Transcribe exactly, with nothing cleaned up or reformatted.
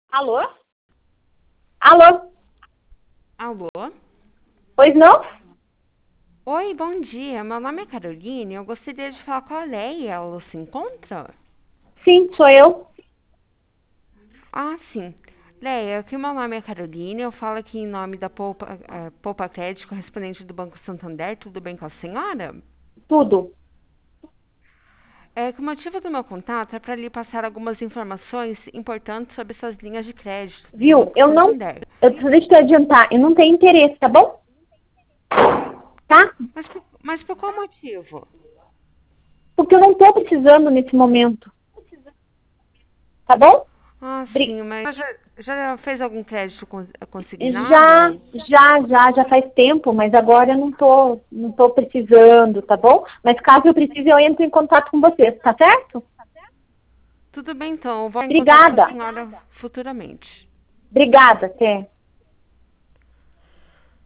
Alô? Alô? Alô? Pois não? Oi, bom dia. Meu nome é Caroline. Eu gostaria de falar com a Leia. Ela se encontra? Sim, sou eu. Ah, sim. Leia, aqui meu nome é Caroline. Eu falo aqui em nome da Poupa, eh, Poupa Crédito, correspondente do Banco Santander. Tudo bem com a senhora? Tudo. É que o motivo do meu contato é para lhe passar algumas informações importantes sobre suas linhas de crédito do Viu? Banco Eu não. Santander. Eu, deixa eu te adiantar. Eu não tenho interesse, tá bom? Tá? Mas por, mas por qual motivo? Porque eu não tô precisando nesse momento. Tá bom? Ah, Bri- sim, mas já, já fez algum crédito con- Já, consignado? já, já, já faz tempo, mas agora eu não tô, não tô precisando, tá bom? Mas caso eu precise, eu entro em contato com vocês, tá certo? Tudo bem, então. Eu vou em contato com a Obrigada. senhora futuramente. Obrigada, até.